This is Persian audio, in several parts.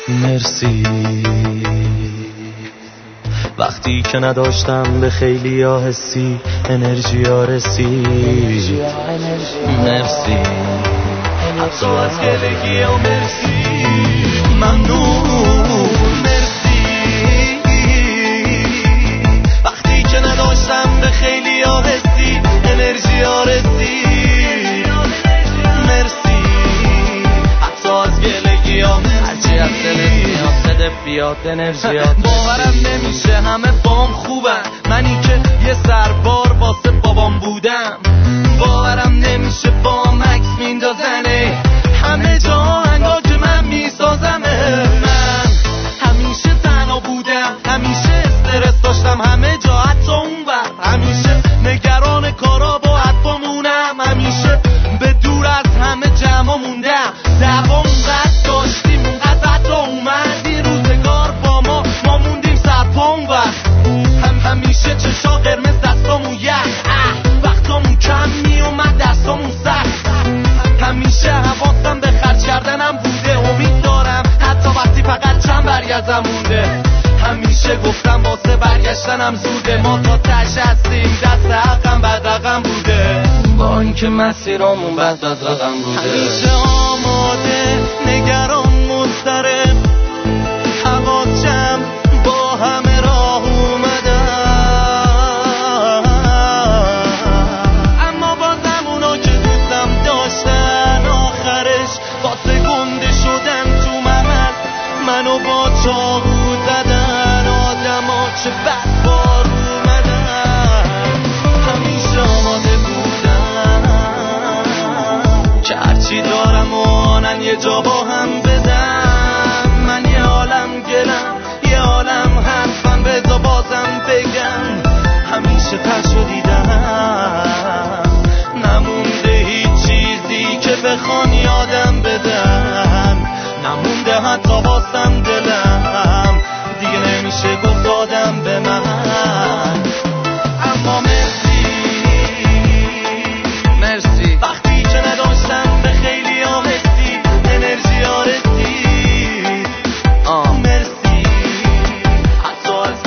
مرسی وقتی که نداشتم به خیلی ها حسی انرژی ها رسید. مرسی حتی از گلگی ها مرسی ممنون. مرسی وقتی که نداشتم به خیلی ها حسی انرژی ها رسید. مرسی حتی از گلگی ها هرچی از دلت میاد بده بیاد انرژیات. باورم نمیشه همه بام خوبن، منی که یه سربار واسه بابام بودم. باورم نمیشه بام عکس میندازنه همه جا آهنگا که من میسازمه. من همیشه تنها بودم، همیشه استرس داشتم همه جا حتی اون وقت. همیشه نگران کارا با حرفامونم، همیشه به دور از همه جمع موندم. دعوام قد داشتیم اونقدر حتی اومدی روزگار با ما موندیم سرپا اون وقت. همیشه چشا قرمز دستامون یخ وقتامون کم میومد دستامون سخت. همیشه حواسم به خرج کردنم بوده، امید دارم حتی وقتی فقط چند برگزم مونده. همیشه گفتم واسه برگشتنم زوده، ما تا تش هستیم دست حقم بعد رقم بوده، با اینکه مسیرامون بعد از رقم بوده. همیشه آماده نگران مضطرب حواس جمع با همه راه اومدم، اما بازم اونا که دوستم داشتن آخرش واسه گنده شدن تو منو با چاقو زدن. آدما چه بد بار اومدن، همیشه آماده بودن که هرچی دارم و آنن یه جا با هم بدم. من یه عالم گلم یه عالم حرفم بذار بازم بگم. همیشه پشو دیدم نمونده هیچ چیزی که بخوان یادم بدن، نمونده حتی واسم دلم دیگه نمیشه گفت دادم به من. اما مرسی وقتی که نداشتم به خیلی ها حسی انرژی ها رسید. مرسی حتی از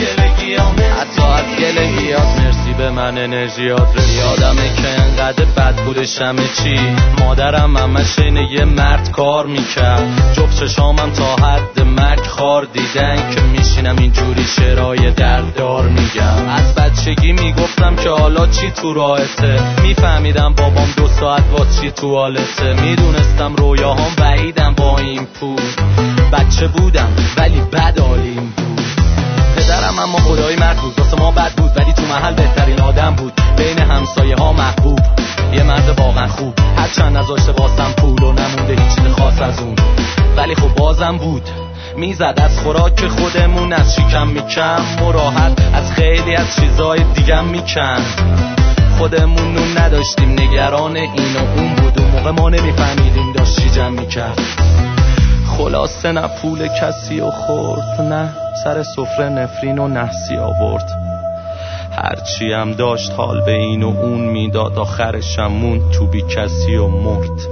گلگیات مرسی به من انرژیات رسید. یادمه که انقدر بد بودش همه چی، مادرم همش اینه یه مرد کار میکرد. جفت چشامم تا حد مرگ خار دیدن که میشینم اینجوری شعرهای درددار میگم. از بچگی میگفتم که حالا چی تو راهته، میفهمیدم بابام 2 ساعت واسه چی تو حالته. میدونستم رویاهام بعیدم با این پول، بچه بودم ولی بد عالیم بود. پدرم اما خدایی مرد بود، واسه ما بد بود ولی تو محل بهترین آدم بود. بین همسایه ها محبوب، یه مرد واقعا خوب. هرچند نذاشته واسم پول و نمونده هیچ چیز خاص از اون، ولی خب بازم بود. میزد از خوراک خودمون از شکم میکم و راحت از خیلی از چیزای دیگم میکن. خودمون نون نداشتیم نگران این و اون بود، اون موقع ما نمیفهمیدیم داشت چی جمع میکرد. خلاصه نه پول کسی و خورد، نه سر سفره نفرین و نحسی آورد. هرچی هم داشت حال به این و اون میداد، آخرشم موند تو بی کسی و مرد.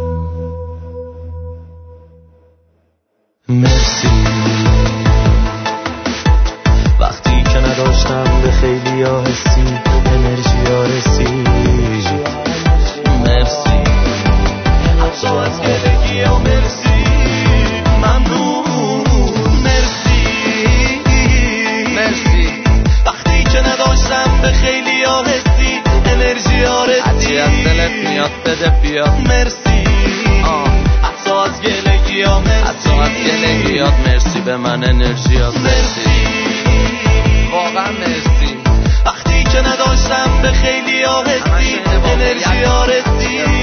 مرسی وقتی که نداشتم به خیلی ها حسی انرژی ها رسید. مرسی حتی از گلگی ها مرسی ممنون. مرسی وقتی که نداشتم به خیلی ها حسی انرژی ها رسید. هرچی از دلت میاد بده بیاد. مرسی حتی از گلگی ها مرسی به من انرژیات مرسی. واقعا مرسی وقتی که نداشتم به خیلی ها حسی انرژی ها رسید.